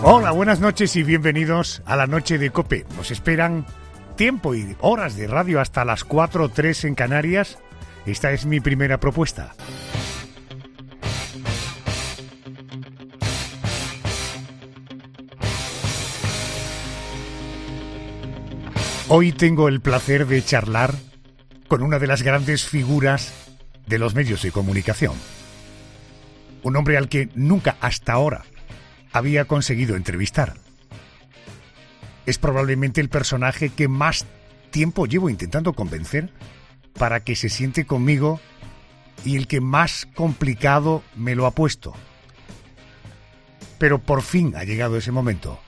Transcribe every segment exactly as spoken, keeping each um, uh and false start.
Hola, buenas noches y bienvenidos a la noche de COPE. Nos esperan tiempo y horas de radio hasta las cuatro o tres en Canarias. Esta es mi primera propuesta. Hoy tengo el placer de charlar con una de las grandes figuras de los medios de comunicación. Un hombre al que nunca hasta ahora había conseguido entrevistar. Es probablemente el personaje que más tiempo llevo intentando convencer para que se siente conmigo y el que más complicado me lo ha puesto. Pero por fin ha llegado ese momento.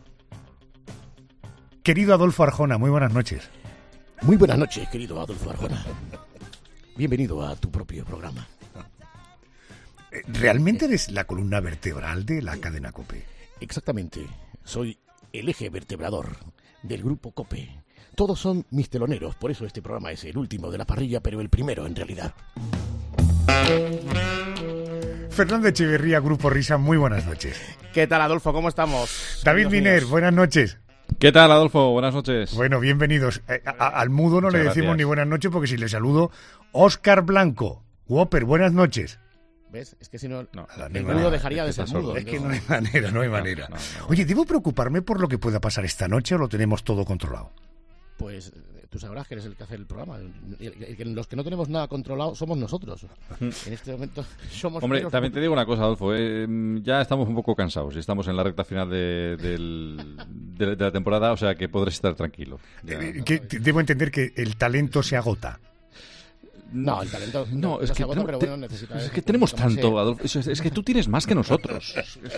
Querido Adolfo Arjona, muy buenas noches. Muy buenas noches, querido Adolfo Arjona. Bienvenido a tu propio programa. ¿Realmente eres la columna vertebral de la cadena COPE? Exactamente. Soy el eje vertebrador del grupo COPE. Todos son mis teloneros, por eso este programa es el último de la parrilla, pero el primero en realidad. Fernando Echeverría, Grupo Risa, muy buenas noches. ¿Qué tal, Adolfo? ¿Cómo estamos? David Miner, buenas noches. ¿Qué tal, Adolfo? Buenas noches. Bueno, bienvenidos. A, a, al mudo no Muchas le decimos gracias. ni buenas noches porque si le saludo, Óscar Blanco, Whopper, buenas noches. ¿Ves? Es que si no, No, el no, mudo no, dejaría de ser mudo. Es que no hay manera, no hay manera. No, no, no. Oye, ¿debo preocuparme por lo que pueda pasar esta noche o lo tenemos todo controlado? Pues tú sabrás que eres el que hace el programa. Y- y- y Los que no tenemos nada controlado somos nosotros. En este momento somos... Hombre, meros- también te digo una cosa, Adolfo. eh, ya estamos un poco cansados y estamos en la recta final de, del- de- de la temporada, o sea que podrás estar tranquilo. Ya. Eh, que te- debo entender que el talento se agota. No, el talento No, es se que, agota, tenemos, pero te- bueno, necesita... es que tenemos tomarse- tanto, Adolfo. Es, es que tú tienes más que nosotros.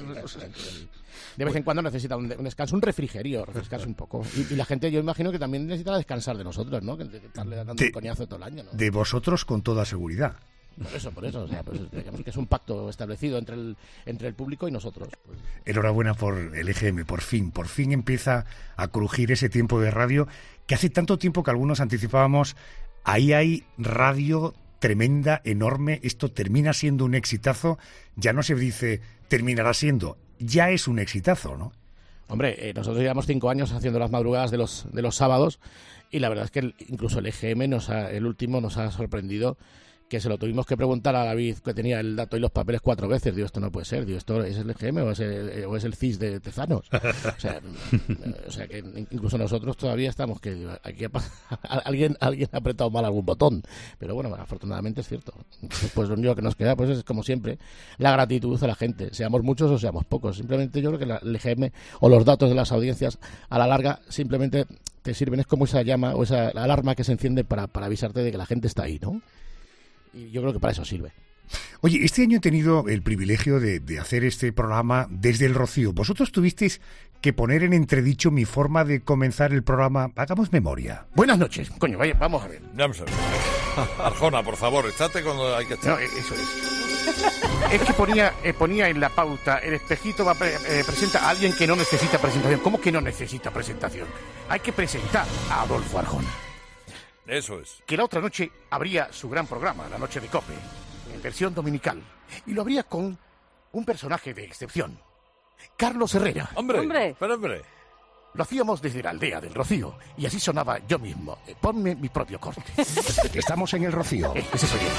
De vez en cuando necesita un, un descanso, un refrigerio, refrescarse un poco. Y, y la gente, yo imagino que también necesita descansar de nosotros, ¿no? Que de- de estarle dando De- un coñazo todo el año, ¿no? De vosotros con toda seguridad. Por eso, por eso. O sea, pues, digamos que es un pacto establecido entre el, entre el público y nosotros. Pues, Enhorabuena por el E G M, por fin, por fin empieza a crujir ese tiempo de radio que hace tanto tiempo que algunos anticipábamos, ahí hay radio tremenda, enorme, esto termina siendo un exitazo, ya no se dice terminará siendo, ya es un exitazo, ¿no? Hombre, eh, nosotros llevamos cinco años haciendo las madrugadas de los, de los sábados y la verdad es que el- incluso el E G M, nos ha- el último, nos ha sorprendido, que se lo tuvimos que preguntar a David, que tenía el dato y los papeles cuatro veces. Digo, esto no puede ser. Digo, ¿esto es el E G M o es el, o es el C I S de Tezanos? O sea, o sea, que incluso nosotros todavía estamos que digo, aquí ha, pas- alguien, alguien ha apretado mal algún botón. Pero bueno, afortunadamente es cierto. Pues lo único que nos queda pues es, como siempre, la gratitud a la gente. Seamos muchos o seamos pocos. Simplemente yo creo que la, el E G M o los datos de las audiencias, a la larga, simplemente te sirven. Es como esa llama o esa alarma que se enciende para, para avisarte de que la gente está ahí, ¿no? Y yo creo que para eso sirve. Oye, este año he tenido el privilegio de, de hacer este programa desde el Rocío. Vosotros tuvisteis que poner en entredicho mi forma de comenzar el programa. Hagamos memoria. Buenas noches. Coño, vaya, vamos a ver. Vamos a ver. Arjona, por favor, estate cuando hay que estar. No, eso es. Es que ponía, eh, ponía en la pauta, el espejito va a pre- eh, presenta a alguien que no necesita presentación. ¿Cómo que no necesita presentación? Hay que presentar a Adolfo Arjona. Eso es. Que la otra noche habría su gran programa, La Noche de COPE, en versión dominical. Y lo habría con un personaje de excepción, Carlos Herrera. Hombre, Hombre. pero hombre. Lo hacíamos desde la aldea del Rocío y así sonaba yo mismo. Eh, Ponme mi propio corte. Estamos en el Rocío. Eh, Ese soy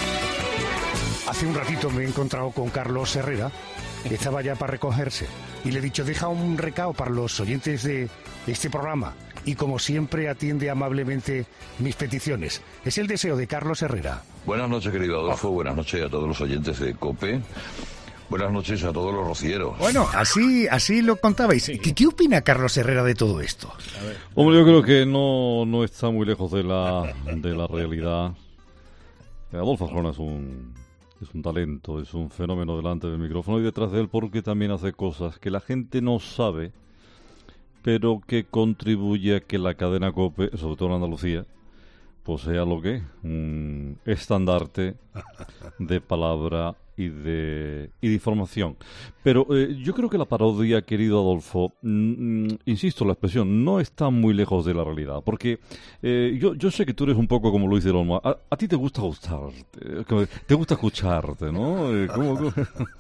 yo. Hace un ratito me he encontrado con Carlos Herrera, que estaba ya para recogerse, y le he dicho, deja un recado para los oyentes de este programa, y como siempre atiende amablemente mis peticiones. Es el deseo de Carlos Herrera. Buenas noches, querido Adolfo. Buenas noches a todos los oyentes de COPE. Buenas noches a todos los rocieros. Bueno, así, así lo contabais. ¿Qué, qué opina Carlos Herrera de todo esto? Hombre, yo creo que no, no está muy lejos de la, de la realidad. Adolfo Arjona es un, es un talento, es un fenómeno delante del micrófono y detrás de él porque también hace cosas que la gente no sabe, pero que contribuye a que la cadena COPE, sobre todo en Andalucía, posea lo que un estandarte de palabra y de, y de información. Pero eh, yo creo que la parodia, querido Adolfo, mm, insisto, la expresión no está muy lejos de la realidad, porque eh, yo, yo sé que tú eres un poco como Luis del Olmo. A, a ti te gusta gustarte, te gusta escucharte, ¿no? Eh, ¿cómo, cómo?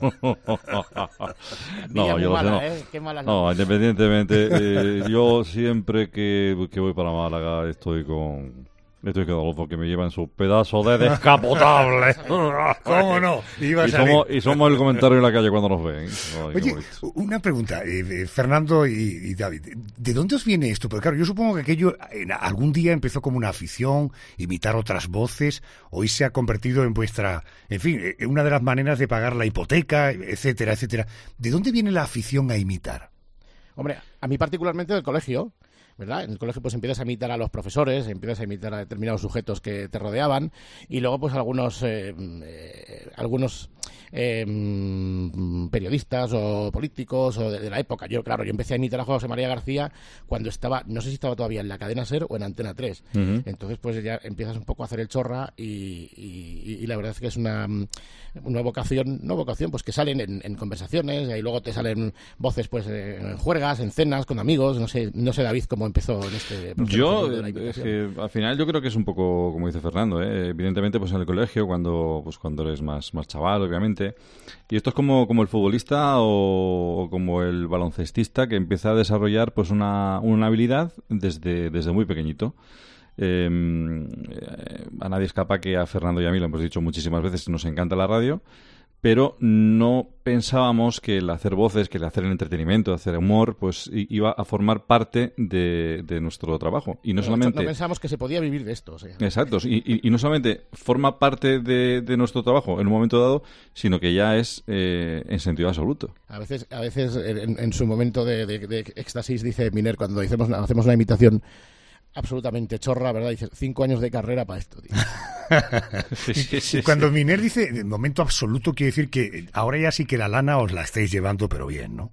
No, yo lo sé, no. ¿eh? Qué mala No, independientemente, eh, yo siempre que, que voy para Málaga estoy con... Estoy con Adolfo, que me lleva en su pedazo de descapotable. ¿Cómo no? Y somos, y somos el comentario en la calle cuando nos ven. Ay, Oye, una pregunta, eh, Fernando y, y David, ¿de dónde os viene esto? Porque claro, yo supongo que aquello en algún día empezó como una afición, imitar otras voces, hoy se ha convertido en vuestra, en fin, en una de las maneras de pagar la hipoteca, etcétera, etcétera. ¿De dónde viene la afición a imitar? Hombre, a mí particularmente del colegio, ¿verdad? En el colegio pues empiezas a imitar a los profesores, empiezas a imitar a determinados sujetos que te rodeaban y luego pues algunos eh, eh, algunos eh, periodistas o políticos o de, de la época. Yo, claro, yo empecé a imitar a José María García cuando estaba, no sé si estaba todavía en la cadena SER o en Antena tres. Uh-huh. Entonces pues ya empiezas un poco a hacer el chorra y, y, y la verdad es que es una, una vocación, no vocación, pues que salen en, en conversaciones y luego te salen voces pues en juergas, en cenas, con amigos, no sé, no sé David cómo empezó en este proceso. Yo, de la es que al final yo creo que es un poco como dice Fernando, ¿eh? Evidentemente pues en el colegio, cuando pues cuando eres más, más chaval, obviamente, y esto es como, como el futbolista o, o como el baloncestista que empieza a desarrollar pues una, una habilidad desde, desde muy pequeñito. Eh, a nadie escapa que a Fernando y a mí, lo hemos dicho muchísimas veces, nos encanta la radio, pero no pensábamos que el hacer voces, que el hacer el entretenimiento, hacer humor, pues iba a formar parte de, de nuestro trabajo. Y no pero solamente... No pensábamos que se podía vivir de esto. O sea. Exacto. Y, y, y no solamente forma parte de, de nuestro trabajo en un momento dado, sino que ya es eh, en sentido absoluto. A veces, a veces en, en su momento de, de, de éxtasis, dice Miner, cuando hacemos, hacemos una imitación absolutamente chorra, ¿verdad? Dice, cinco años de carrera para esto, tío. sí, sí, sí, Cuando sí. Miner dice el momento absoluto, quiere decir que ahora ya sí que la lana os la estáis llevando, pero bien, ¿no?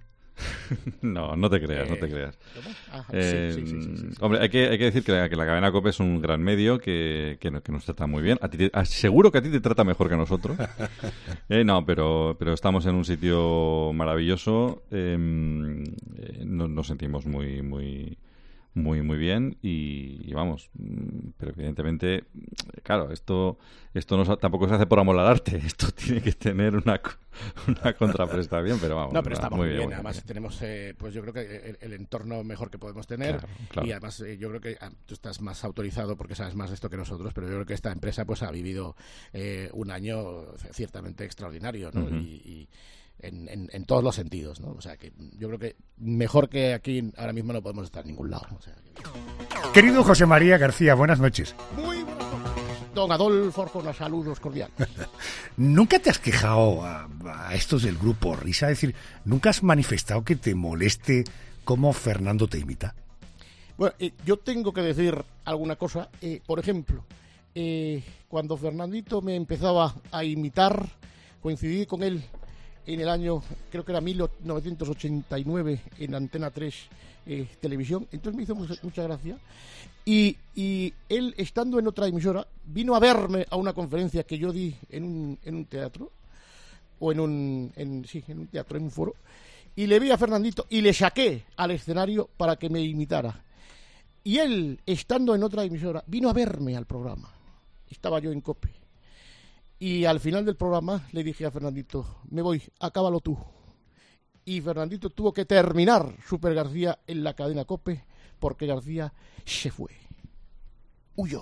No, no te creas, eh, no te creas. Ah, eh, sí, sí, sí, sí, sí. Hombre, hay que, hay que decir que la, que la cadena COPE es un gran medio que, que, que nos trata muy bien. A ti te, a, seguro que a ti te trata mejor que a nosotros. eh, no, pero, pero estamos en un sitio maravilloso. Eh, eh, nos, nos sentimos muy, muy... muy muy bien y, y vamos, pero evidentemente, claro, esto esto no tampoco se hace por amor al arte, esto tiene que tener una una contraprestación, pero vamos. No, pero estamos muy bien, bien. bien además bien. tenemos, eh, pues yo creo que el, el entorno mejor que podemos tener, claro, claro. Y además eh, yo creo que ah, tú estás más autorizado porque sabes más de esto que nosotros, pero yo creo que esta empresa pues ha vivido eh, un año ciertamente extraordinario, ¿no? Uh-huh. y, y En, en, en todos los sentidos, ¿no? O sea, que yo creo que mejor que aquí ahora mismo no podemos estar en ningún lado. O sea, que... Querido José María García, buenas noches. Muy buenas noches. Don Adolfo, con los saludos cordiales. ¿Nunca te has quejado a, a estos del grupo Risa? Es decir, ¿nunca has manifestado que te moleste cómo Fernando te imita? Bueno, eh, yo tengo que decir alguna cosa. Eh, por ejemplo, eh, cuando Fernandito me empezaba a imitar, coincidí con él en el año, creo que era mil novecientos ochenta y nueve, en Antena tres eh, Televisión. Entonces me hizo mucha, mucha gracia. Y, y él, estando en otra emisora, vino a verme a una conferencia que yo di en un, en un teatro, o en un, en, sí, en un teatro, en un foro, y le vi a Fernandito y le saqué al escenario para que me imitara. Y él, estando en otra emisora, vino a verme al programa. Estaba yo en COPE. Y al final del programa le dije a Fernandito, me voy, acábalo tú. Y Fernandito tuvo que terminar Super García en la cadena COPE porque García se fue. Huyó.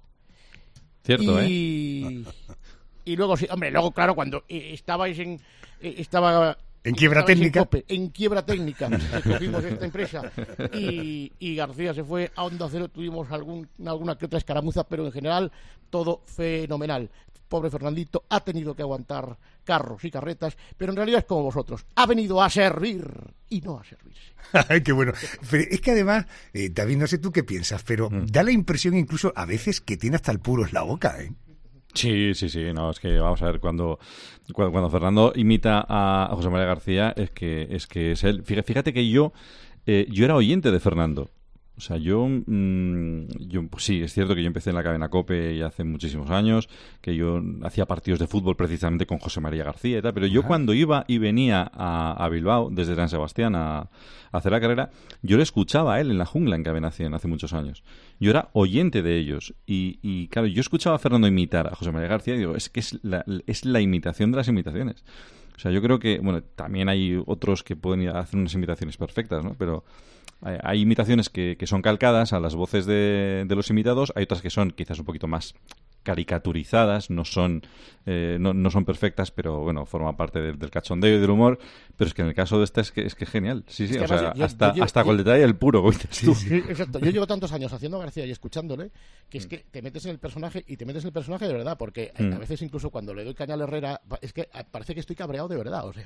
Cierto, y... ¿eh? Y luego, sí, hombre, luego, claro, cuando eh, estabais en... Eh, estaba... En quiebra técnica. En, Cope, en quiebra técnica. Cogimos esta empresa y, y García se fue a Onda Cero. Tuvimos algún, alguna que otra escaramuza, pero en general todo fenomenal. Pobre Fernandito ha tenido que aguantar carros y carretas, pero en realidad es como vosotros. Ha venido a servir y no a servirse. Ay, qué bueno. Pero es que además, eh, David, no sé tú qué piensas, pero mm. da la impresión incluso a veces que tiene hasta el puro en la boca, ¿eh? Sí, sí, sí, no, es que vamos a ver, cuando cuando, cuando Fernando imita a, a José María García, es que es que es él. Fíjate, fíjate que yo eh, yo era oyente de Fernando. O O sea, yo, mmm, yo pues sí, es cierto que yo empecé en la cadena COPE ya hace muchísimos años, que yo hacía partidos de fútbol precisamente con José María García y tal, pero yo Ajá. cuando iba y venía a, a Bilbao, desde San Sebastián a, a hacer la carrera, yo le escuchaba a él en la jungla en Cadena cien hace muchos años. Yo era oyente de ellos y, y claro, yo escuchaba a Fernando imitar a José María García y digo, es que es la, es la imitación de las imitaciones. O sea, yo creo que, bueno, también hay otros que pueden hacer unas imitaciones perfectas, ¿no? Pero hay, hay imitaciones que, que son calcadas a las voces de, de los imitados, hay otras que son quizás un poquito más caricaturizadas, no son eh, no, no son perfectas, pero bueno, forman parte del, del cachondeo y del humor, pero es que en el caso de esta es que es que genial, sí, sí, es que o sea, yo, hasta, yo llevo, hasta con el detalle el puro, ¿no? Sí, sí, exacto. Yo llevo tantos años haciendo a García y escuchándole, que es que te metes en el personaje y te metes en el personaje de verdad, porque mm. a veces incluso cuando le doy caña al Herrera, es que parece que estoy cabreado de verdad, o sea.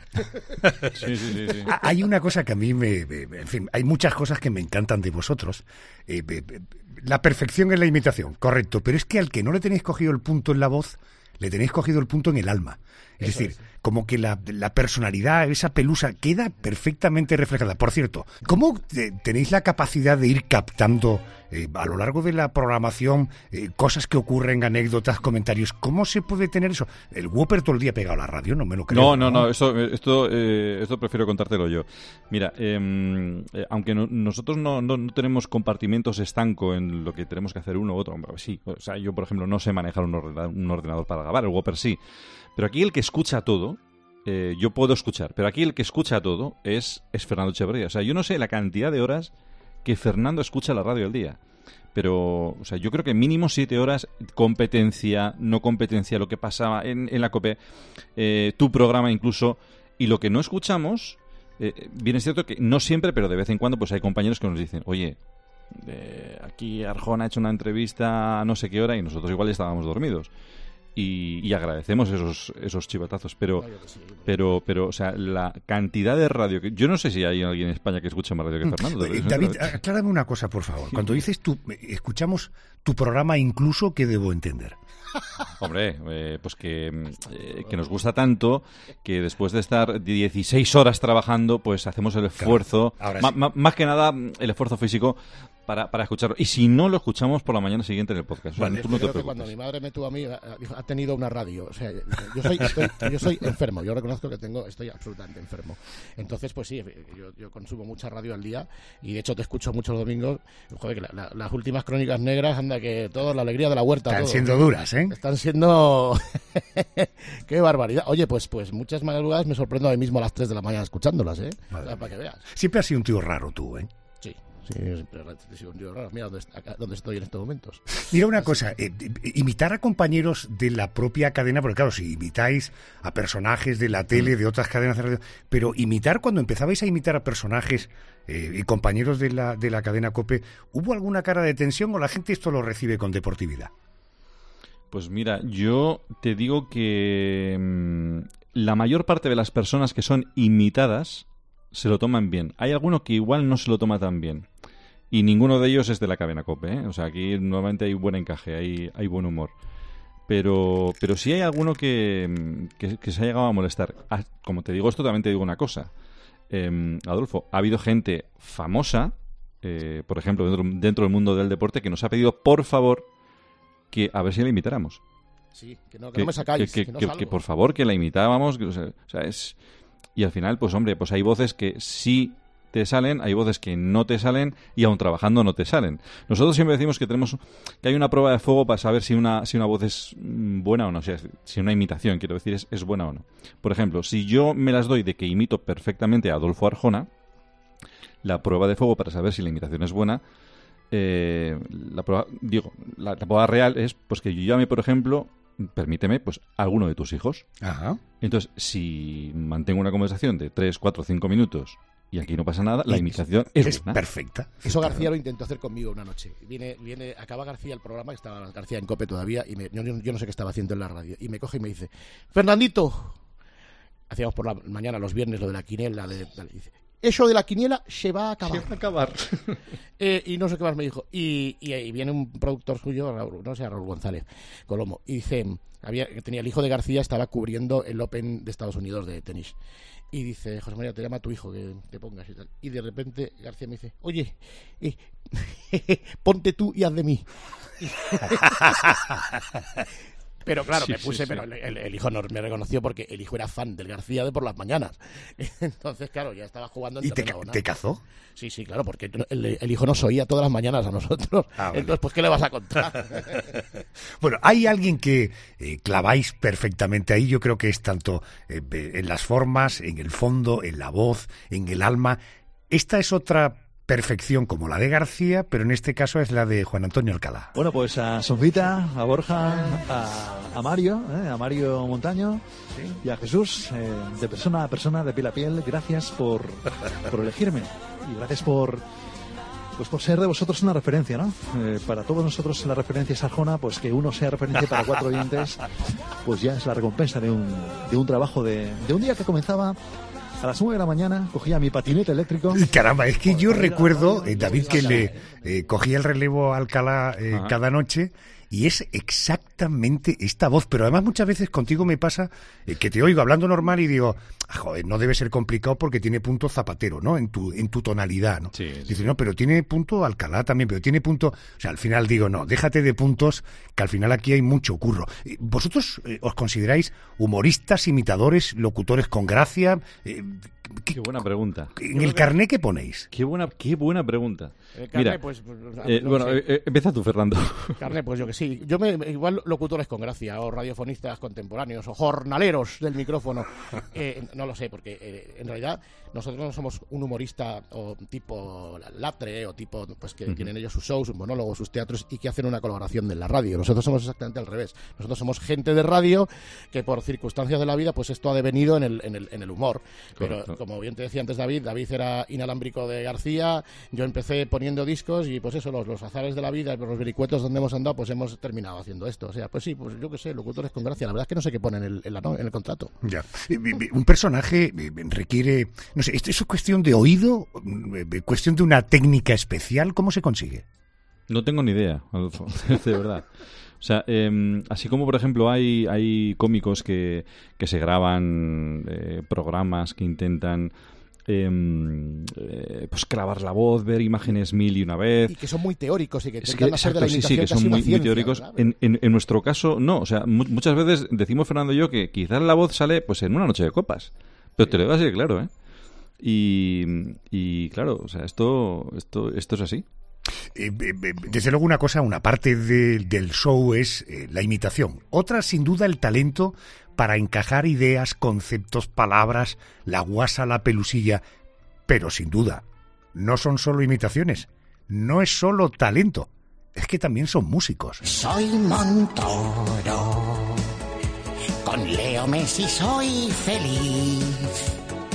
Sí, sí, sí, sí. Hay una cosa que a mí me, en fin, hay muchas cosas que me encantan de vosotros. Eh, la perfección en la imitación, correcto, pero es que al que no le tenéis cogido el punto en la voz, le tenéis cogido el punto en el alma. Es Eso decir, es. como que la, la personalidad, esa pelusa, queda perfectamente reflejada. Por cierto, ¿cómo te, tenéis la capacidad de ir captando eh, a lo largo de la programación eh, cosas que ocurren, anécdotas, comentarios? ¿Cómo se puede tener eso? El Whopper todo el día pegado a la radio, no me lo creo. No, no, no, no esto, esto, eh, esto prefiero contártelo yo. Mira, eh, eh, aunque no, nosotros no, no, no tenemos compartimentos estanco en lo que tenemos que hacer uno u otro, sí, o sea, yo por ejemplo no sé manejar un ordenador, un ordenador para grabar, el Whopper sí. Pero aquí el que escucha todo, eh, yo puedo escuchar, pero aquí el que escucha todo es, es Fernando Echeverría. O sea, yo no sé la cantidad de horas que Fernando escucha la radio al día. Pero, o sea, yo creo que mínimo siete horas, competencia, no competencia, lo que pasaba en, en la COPE, eh, tu programa incluso, y lo que no escuchamos, eh, bien es cierto que no siempre, pero de vez en cuando pues hay compañeros que nos dicen, oye, eh, aquí Arjona ha hecho una entrevista a no sé qué hora y nosotros igual estábamos dormidos. Y, y agradecemos esos esos chivatazos, pero claro sí, pero pero o sea, la cantidad de radio que yo no sé si hay alguien en España que escuche más radio que Fernando. Eh, David, aclárame una cosa, por favor. Cuando dices tú, escuchamos tu programa incluso, ¿qué debo entender? Hombre, eh, pues que, eh, que nos gusta tanto que después de estar dieciséis horas trabajando, pues hacemos el esfuerzo, claro, sí. ma, ma, más que nada el esfuerzo físico para, para escucharlo. Y si no, lo escuchamos por la mañana siguiente en el podcast. Bueno, o sea, tú no te que cuando mi madre me tuvo a mí, ha tenido una radio. O sea, yo soy, estoy, yo soy enfermo. Yo reconozco que tengo, estoy absolutamente enfermo. Entonces, pues sí, yo, yo consumo mucha radio al día y de hecho te escucho muchos domingos. Joder, que la, la, las últimas crónicas negras, anda, que todo, la alegría de la huerta. Están todo, siendo duras, ¿eh? Están siendo... ¡Qué barbaridad! Oye, pues pues muchas madrugadas me sorprendo a mí mismo a las tres de la mañana escuchándolas, ¿eh? O sea, para que veas. Siempre has sido un tío raro tú, ¿eh? Sí. Sí, siempre he sido un tío raro. Mira dónde, acá, dónde estoy en estos momentos. Mira una cosa, eh, imitar a compañeros de la propia cadena, porque claro, si imitáis a personajes de la tele, de otras cadenas de radio, pero imitar, cuando empezabais a imitar a personajes eh, y compañeros de la, de la cadena COPE, ¿hubo alguna cara de tensión o la gente esto lo recibe con deportividad? Pues mira, yo te digo que mmm, la mayor parte de las personas que son imitadas se lo toman bien. Hay alguno que igual no se lo toma tan bien. Y ninguno de ellos es de la cadena COPE, ¿eh? O sea, aquí normalmente hay buen encaje, hay, hay buen humor. Pero pero sí hay alguno que, que, que se ha llegado a molestar. Ah, como te digo esto, también te digo una cosa. Eh, Adolfo, ha habido gente famosa, eh, por ejemplo, dentro, dentro del mundo del deporte, que nos ha pedido, por favor, que a ver si la imitáramos. Sí, que no, que que, no me sacáis. Que, que, que, que, que por favor, que la imitábamos. Que, o sea, o sea, es... Y al final, pues hombre, pues hay voces que sí te salen, hay voces que no te salen y aun trabajando no te salen. Nosotros siempre decimos que tenemos que hay una prueba de fuego para saber si una si una voz es buena o no, o sea, si una imitación, quiero decir, es, es buena o no. Por ejemplo, si yo me las doy de que imito perfectamente a Adolfo Arjona, la prueba de fuego para saber si la imitación es buena, eh, la prueba, digo, la, la prueba real es pues que yo llame, por ejemplo, permíteme, pues alguno de tus hijos. Ajá. Entonces, si mantengo una conversación de tres, cuatro, cinco minutos y aquí no pasa nada, la imitación es, es buena. perfecta. Eso García lo intentó hacer conmigo una noche. Viene, viene, acaba García el programa, que estaba García en COPE todavía, y me, yo, yo no sé qué estaba haciendo en la radio, y me coge y me dice, Fernandito, hacíamos por la mañana los viernes lo de la quiniela, de, de, dice, eso de la quiniela se va a acabar. Se va a acabar. eh, y no sé qué más me dijo. Y, y, y viene un productor suyo, Raúl, no sé, Raúl González Colomo, y dice, había, tenía el hijo de García, estaba cubriendo el Open de Estados Unidos de tenis. y dice, José María, te llama tu hijo que te pongas y tal. Y de repente García me dice, oye, eh, ponte tú y haz de mí. Pero claro, sí, me puse, sí, pero sí. El, el hijo no me reconoció porque el hijo era fan del García de por las mañanas. Entonces, claro, ya estaba jugando en ¿Y te, te cazó? Sí, sí, claro, porque el, el hijo nos oía todas las mañanas a nosotros. Ah, vale. Entonces, pues, ¿qué le vas a contar? Bueno, hay alguien que eh, claváis perfectamente ahí. Yo creo que es tanto eh, en las formas, en el fondo, en la voz, en el alma. Esta es otra perfección como la de García, pero en este caso es la de Juan Antonio Alcalá. Bueno, pues a Sonfita, a Borja, a, a Mario, ¿eh? a Mario Montaño, ¿sí? Y a Jesús, eh, de persona a persona, de piel a piel, gracias por, por elegirme y gracias por pues por ser de vosotros una referencia, ¿no? Eh, para todos nosotros la referencia es Arjona, pues que uno sea referencia para cuatro oyentes, pues ya es la recompensa de un, de un trabajo de, de un día que comenzaba a las nueve de la mañana, cogía mi patinete eléctrico. Caramba, es que yo recuerdo, eh, David, que le eh, cogía el relevo a Alcalá eh, cada noche y es exactamente esta voz. Pero además muchas veces contigo me pasa eh, que te oigo hablando normal y digo, ah, joder, no debe ser complicado porque tiene punto Zapatero, ¿no? En tu en tu tonalidad, ¿no? Sí, sí. Dices, no, pero tiene punto Alcalá también, pero tiene punto... O sea, al final digo, no, déjate de puntos, que al final aquí hay mucho curro. ¿Vosotros eh, os consideráis humoristas, imitadores, locutores con gracia? Eh, ¿Qué, qué buena pregunta. ¿En el carné qué ponéis? Qué buena, qué buena pregunta. El carné, Mira, pues, pues eh, no bueno, sé. eh, empieza tú, Fernando. Carné, pues yo que sí. Yo me igual locutores con gracia, o radiofonistas contemporáneos, o jornaleros del micrófono. Eh, no lo sé, porque eh, en realidad nosotros no somos un humorista o tipo Latre o tipo pues que uh-huh. tienen ellos sus shows, sus monólogos, sus teatros y que hacen una colaboración de la radio. Nosotros somos exactamente al revés. Nosotros somos gente de radio que por circunstancias de la vida pues esto ha devenido en el, en el, en el humor. Correcto. Pero como bien te decía antes David, David era inalámbrico de García, yo empecé poniendo discos y pues eso, los, los azares de la vida, los vericuetos donde hemos andado, pues hemos terminado haciendo esto. O sea, pues sí, pues yo qué sé, locutores con gracia. La verdad es que no sé qué ponen en el, en la, en el contrato. Ya. Un personaje requiere, no sé, ¿esto es cuestión de oído? ¿Cuestión de una técnica especial? ¿Cómo se consigue? No tengo ni idea, Adolfo, de verdad. O sea, eh, así como por ejemplo hay, hay cómicos que, que se graban eh, programas que intentan eh, eh, pues clavar la voz, ver imágenes mil y una vez. Y que son muy teóricos y que es intentan que, hacer exacto, de la sí, imitación sí, que son muy, ciencia, muy teóricos. ¿verdad? En, en, en nuestro caso, no. O sea, mu- muchas veces decimos Fernando y yo que quizás la voz sale pues en una noche de copas. Pero te lo digo así, claro, ¿eh? Y, y claro, o sea, esto, esto, esto es así. Eh, eh, desde luego una cosa, una parte de, del show es eh, la imitación. Otra, sin duda, el talento para encajar ideas, conceptos, palabras, la guasa, la pelusilla. Pero sin duda, no son solo imitaciones. No es solo talento. Es que también son músicos. Soy Montoro. Con Leo Messi soy feliz.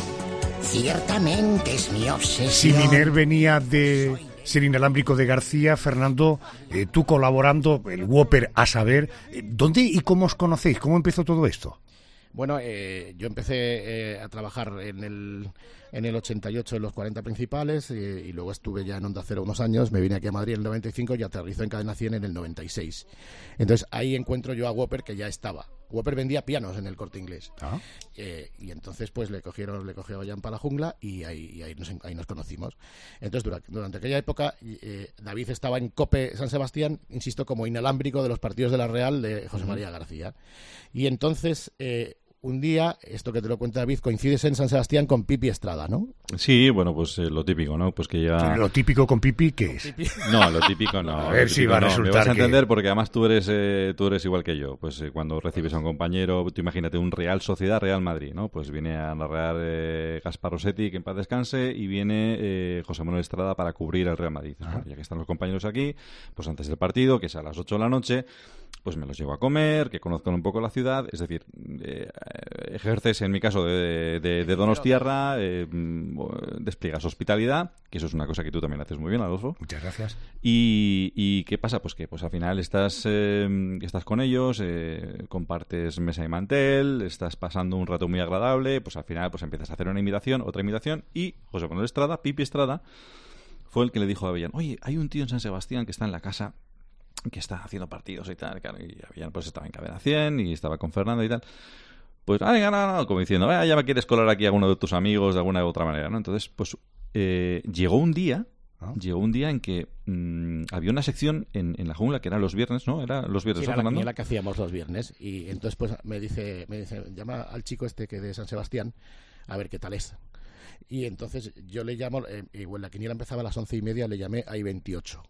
Ciertamente es mi obsesión. Si Miner venía de ser inalámbrico de García, Fernando, eh, tú colaborando, el Whopper a saber, eh, ¿dónde y cómo os conocéis? ¿Cómo empezó todo esto? Bueno, eh, yo empecé eh, a trabajar en el, en el ochenta y ocho en los cuarenta principales eh, y luego estuve ya en Onda Cero unos años, me vine aquí a Madrid en el noventa y cinco y aterrizó en Cadena cien en el noventa y seis. Entonces ahí encuentro yo a Whopper, que ya estaba. Whopper vendía pianos en el Corte Inglés. ¿Ah? Eh, y entonces pues le cogieron, le cogió Jan para la jungla y ahí, y ahí, nos, ahí nos conocimos. Entonces durante, durante aquella época eh, David estaba en COPE San Sebastián, insisto, como inalámbrico de los partidos de la Real de José María García. Y entonces... Eh, un día, esto que te lo cuenta David, coincides en San Sebastián con Pipi Estrada, ¿no? Sí, bueno, pues eh, lo típico, ¿no? Pues que ya... ¿Lo típico con Pipi qué es? No, lo típico no. A ver si va a resultar no. Me vas a entender que... porque además tú eres eh, tú eres igual que yo. Pues eh, cuando recibes a un compañero, tú imagínate un Real Sociedad, Real Madrid, ¿no? Pues viene a narrar eh, Gaspar Rossetti, que en paz descanse, y viene eh, José Manuel Estrada para cubrir al Real Madrid. Bueno, ya que están los compañeros aquí, pues antes del partido, que es a las ocho de la noche, pues me los llevo a comer, que conozcan un poco la ciudad, es decir, eh, ejerces en mi caso de, de, de Donostiarra, eh, despliegas hospitalidad, que eso es una cosa que tú también haces muy bien, Adolfo. Muchas gracias. Y, y ¿qué pasa? Pues que pues al final estás eh, estás con ellos, eh, compartes mesa y mantel, estás pasando un rato muy agradable, pues al final pues empiezas a hacer una imitación, otra imitación, y José Manuel Estrada, Pipi Estrada, fue el que le dijo a Avellán, oye, hay un tío en San Sebastián que está en la casa, que está haciendo partidos y tal, claro, y Avellán pues estaba en Cadena cien y estaba con Fernando y tal. pues, ah, venga, no, no, como diciendo, ah, ya me quieres colar aquí a alguno de tus amigos de alguna u otra manera, ¿no? Entonces, pues, eh, llegó un día, ¿Ah? llegó un día en que mmm, había una sección en, en La Jungla que era los viernes, ¿no? Era los viernes, sí, ¿no, era Fernando? la quiniela que hacíamos los viernes, y entonces, pues, me dice, me dice, llama al chico este que de San Sebastián, a ver qué tal es. Y entonces yo le llamo, eh, y bueno, la quiniela empezaba a las once y media, le llamé a I veintiocho.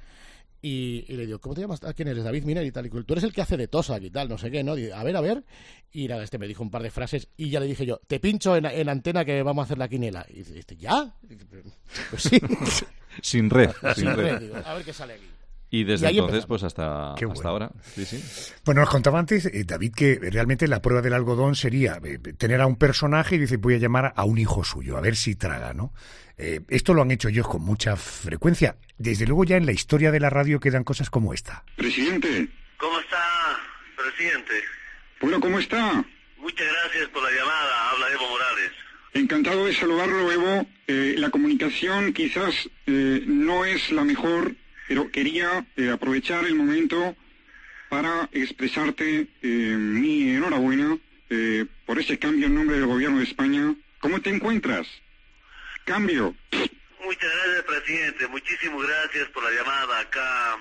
Y, y le digo, ¿cómo te llamas? ¿A quién eres? David Miner y tal. Y tú eres el que hace de Tosac y tal, no sé qué, ¿no? Y, a ver, a ver. Y nada, este me dijo un par de frases y ya le dije yo, te pincho en, en antena que vamos a hacer la quiniela. Y dice, ¿ya? Pues sí. Sin red. Sin, sin red. Digo, a ver qué sale aquí. Y desde y entonces, empezamos. pues hasta, bueno. hasta ahora. Sí, sí. Bueno, nos contaba antes, eh, David, que realmente la prueba del algodón sería eh, tener a un personaje y dice, voy a llamar a un hijo suyo, a ver si traga, ¿no? Eh, esto lo han hecho ellos con mucha frecuencia. Desde luego ya en la historia de la radio quedan cosas como esta. Presidente. ¿Cómo está, presidente? Bueno, ¿cómo está? Muchas gracias por la llamada. Habla Evo Morales. Encantado de saludarlo, Evo. Eh, la comunicación quizás eh, no es la mejor, pero quería eh, aprovechar el momento para expresarte eh, mi enhorabuena eh, por ese cambio en nombre del gobierno de España. ¿Cómo te encuentras? Cambio. Muchas gracias, presidente. Muchísimas gracias por la llamada acá.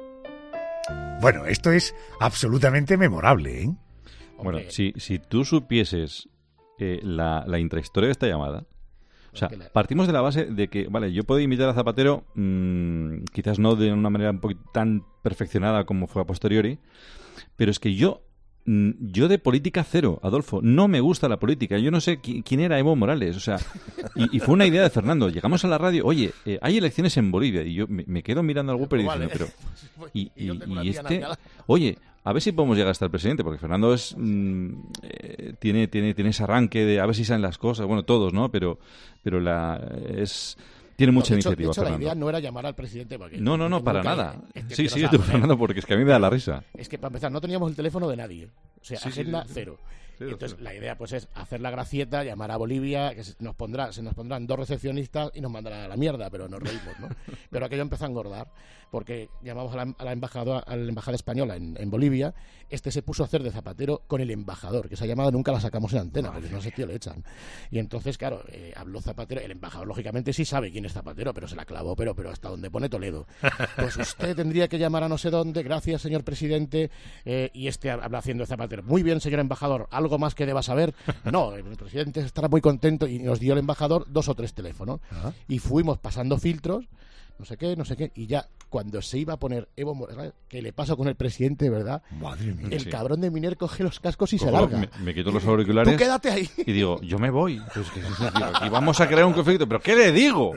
Bueno, esto es absolutamente memorable, ¿eh? Bueno, si, si tú supieses eh, la, la intrahistoria de esta llamada, o sea, partimos de la base de que, vale, yo puedo imitar a Zapatero, mmm, quizás no de una manera un poquito tan perfeccionada como fue a posteriori, pero es que yo, mmm, yo de política cero, Adolfo, no me gusta la política, yo no sé qui- quién era Evo Morales, o sea, y, y fue una idea de Fernando, llegamos a la radio, oye, eh, hay elecciones en Bolivia, y yo me, me quedo mirando al Whopper y diciendo, pero, y, y, y este, oye, a ver si podemos llegar hasta el presidente, porque Fernando es mmm, eh, tiene, tiene, tiene ese arranque de a ver si salen las cosas, bueno, todos, ¿no? Pero, pero la es tiene mucha no, de hecho, iniciativa, de hecho, Fernando. la idea no era llamar al presidente. Porque no, no, no, para nunca, nada. Es que, sí, que sí, no tú, sabe, Fernando, porque es que a mí me da la risa. Es que, para empezar, no teníamos el teléfono de nadie. O sea, Sí, sí, agenda sí, sí. cero. Sí, Y entonces sí. la idea pues es hacer la gracieta, llamar a Bolivia, que se nos pondrá, se nos pondrán dos recepcionistas y nos mandarán a la mierda, pero nos reímos, ¿no? Pero aquello empezó a engordar, porque llamamos a la, a la embajada, a la embajada española en, en Bolivia, este se puso a hacer de Zapatero con el embajador, que esa llamada nunca la sacamos en antena, porque no sé, tío, le echan. Y entonces, claro, eh, habló Zapatero, el embajador lógicamente sí sabe quién es Zapatero, pero se la clavó, pero, pero hasta donde pone Toledo. Pues usted tendría que llamar a no sé dónde, gracias, señor presidente, eh, y este habla haciendo de Zapatero. Muy bien, señor embajador, ¿algo más que deba saber? No, el presidente estará muy contento, y nos dio el embajador dos o tres teléfonos. Ajá. Y fuimos pasando filtros, no sé qué, no sé qué, y ya cuando se iba a poner Evo Morales, que le pasó con el presidente, ¿verdad? Madre mía. El Sí. cabrón de Miner coge los cascos y se Cojo, larga. me, me quito los auriculares Tú quédate ahí. y digo, yo me voy. Pues que, y vamos a crear un conflicto, pero ¿qué le digo?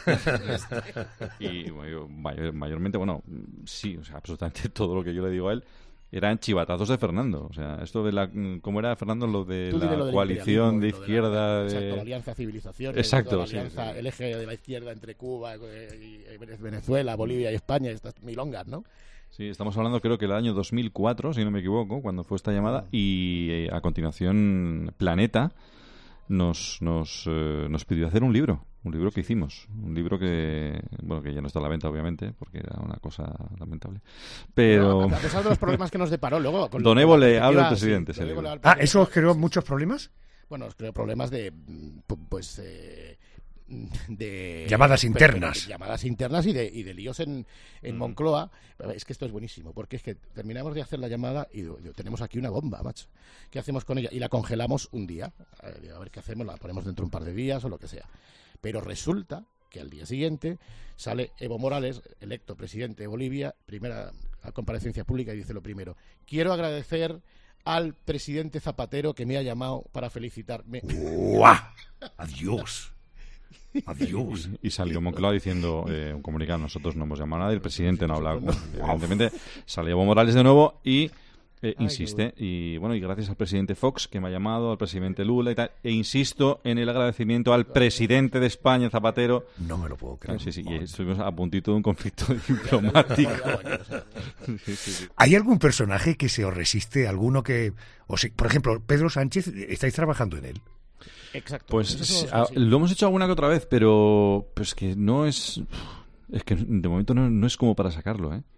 Y bueno, yo, mayor- mayormente, bueno, sí, o sea, absolutamente todo lo que yo le digo a él eran chivatazos de Fernando. O sea, esto de la... ¿Cómo era, Fernando, lo de Tú dime la lo del coalición de imperialismo, lo izquierda? la, de... Exacto, la alianza civilización, Exacto, la sí, alianza, sí. el eje de la izquierda entre Cuba y y Venezuela, Bolivia y España, estas milongas, ¿no? Sí, estamos hablando creo que el año dos mil cuatro, si no me equivoco, cuando fue esta llamada, y eh, a continuación Planeta nos nos, eh, nos pidió hacer un libro, un libro que hicimos, un libro que, bueno, que ya no está a la venta obviamente, porque era una cosa lamentable, pero... A pesar de los problemas que nos deparó luego... Con Don con Evo la le habla al perspectiva, presidente, sí, se Don le Evo digo. le habla al Ah, presidente. ¿eso os creó muchos problemas? Bueno, nos creó problemas de... mm, pu- pues... Eh, de Llamadas pero- internas. pero de llamadas internas y de, y de líos en, en Moncloa. Es que esto es buenísimo, porque es que terminamos de hacer la llamada y digo, tenemos aquí una bomba, macho. ¿Qué hacemos con ella? Y la congelamos un día. A ver, a ver qué hacemos, la ponemos dentro de un par de días o lo que sea. Pero resulta que al día siguiente sale Evo Morales, electo presidente de Bolivia, primera comparecencia pública, y dice lo primero: quiero agradecer al presidente Zapatero que me ha llamado para felicitarme. ¡Guau! ¡Adiós! Adiós. Y salió Moncloa diciendo eh, un comunicado, nosotros no hemos llamado a nadie, el presidente no ha hablado. Bueno, evidentemente salió Evo Morales de nuevo y eh, Ay, insiste. Y bueno, y gracias al presidente Fox que me ha llamado, al presidente Lula y tal. E insisto en el agradecimiento al presidente de España, Zapatero. No me lo puedo creer. Sí, sí, y estuvimos a puntito de un conflicto diplomático. Sí, sí, sí. ¿Hay algún personaje que se os resiste? ¿Alguno que...? O se- por ejemplo, Pedro Sánchez, estáis trabajando en él. Exacto. Pues Eso sí, es a- así. lo hemos hecho alguna que otra vez, pero pues que no es... Es que de momento no, no es como para sacarlo, ¿eh?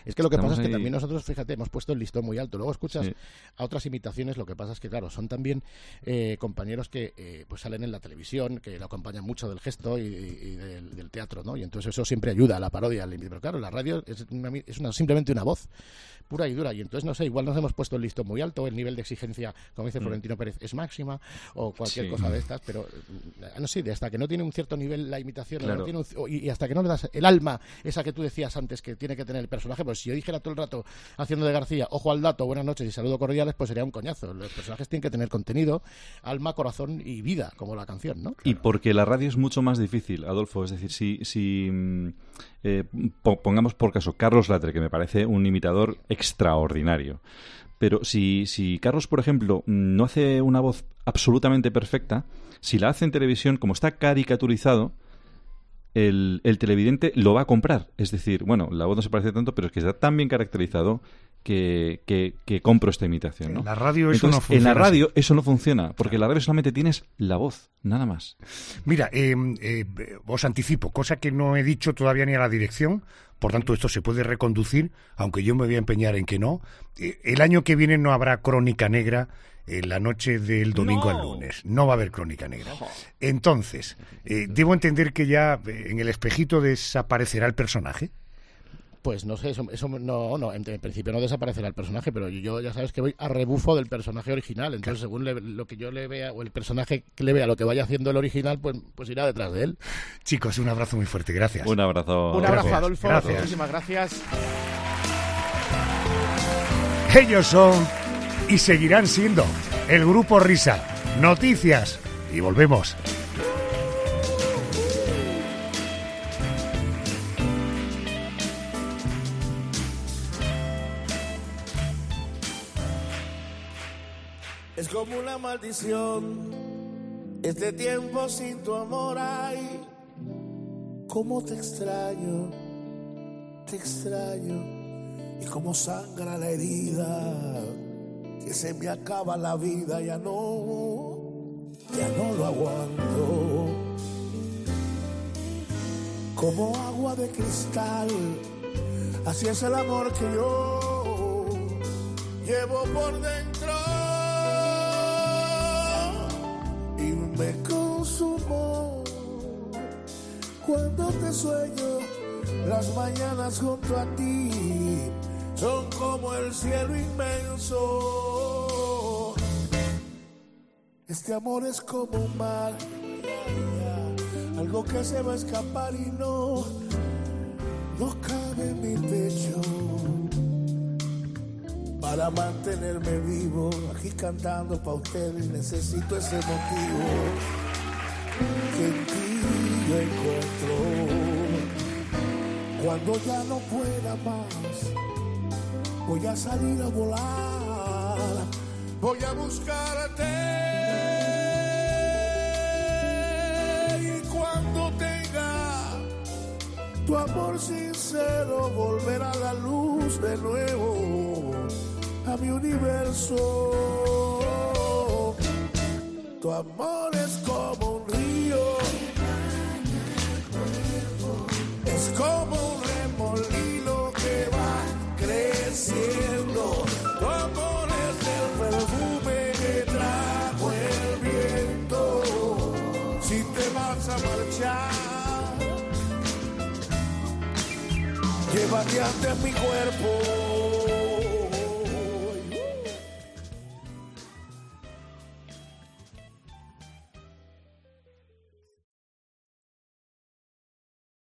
Es que lo que Estamos pasa es que ahí. también nosotros, fíjate, hemos puesto el listón muy alto. Luego escuchas Sí. a otras imitaciones, lo que pasa es que, claro, son también eh, compañeros que eh, pues salen en la televisión, que lo acompañan mucho del gesto y, y del, del teatro, ¿no? Y entonces eso siempre ayuda a la parodia. Al, pero claro, la radio es, una, es una, simplemente una voz pura y dura. Y entonces, no sé, igual nos hemos puesto el listón muy alto, el nivel de exigencia, como dice Mm. Florentino Pérez, es máxima, o cualquier Sí. cosa de estas, pero eh, no sé, de hasta que no tiene un cierto nivel la imitación, Claro. no tiene un, y, y hasta que no le das el alma, esa que tú decías antes que tiene que tener el personaje, pues si yo dijera todo el rato haciendo de García, ojo al dato, buenas noches y saludos cordiales, pues sería un coñazo. Los personajes tienen que tener contenido, alma, corazón y vida, como la canción, ¿no? Y porque la radio es mucho más difícil, Adolfo. Es decir, si, si mm, eh, po- pongamos por caso Carlos Latre, que me parece un imitador extraordinario. Pero si, si Carlos, por ejemplo, no hace una voz absolutamente perfecta, si la hace en televisión, como está caricaturizado, el, el televidente lo va a comprar. Es decir, bueno, la voz no se parece tanto, pero es que está tan bien caracterizado que, que, que compro esta imitación, ¿no? En la radio eso Entonces, no funciona En la radio así. eso no funciona, porque en la radio solamente tienes la voz, nada más. Mira, eh, eh, os anticipo, cosa que no he dicho todavía ni a la dirección, por tanto esto se puede reconducir, aunque yo me voy a empeñar en que no. Eh, el año que viene no habrá Crónica Negra en la noche del domingo al lunes. No va a haber Crónica Negra. Entonces, eh, debo entender que ya eh, en el espejito desaparecerá el personaje. Pues no sé, eso, eso no, no, en, en principio no desaparecerá el personaje, pero yo ya sabes que voy a rebufo del personaje original, entonces según le- lo que yo le vea, o el personaje que le vea lo que vaya haciendo el original, pues, pues irá detrás de él. Chicos, un abrazo muy fuerte, gracias. Un abrazo. Un abrazo, Gracias. Adolfo. Gracias. Muchísimas gracias. Ellos son y seguirán siendo el Grupo Risa. Noticias y volvemos. Es como una maldición, este tiempo sin tu amor, ay, cómo te extraño, te extraño, y cómo sangra la herida, que se me acaba la vida, ya no, ya no lo aguanto, como agua de cristal, así es el amor que yo llevo por dentro. Y me consumo cuando te sueño, las mañanas junto a ti son como el cielo inmenso. Este amor es como un mar, algo que se va a escapar y no, no cabe en mi pecho. Para mantenerme vivo, aquí cantando pa' ustedes, necesito ese motivo que en ti yo encuentro. Cuando ya no pueda más, voy a salir a volar, voy a buscarte. Y cuando tenga tu amor sincero, volver a la luz de nuevo, a mi universo. Tu amor es como un río, es como un remolino que va creciendo. Tu amor es el perfume que trajo el viento. Si te vas a marchar, llévate ante mi cuerpo.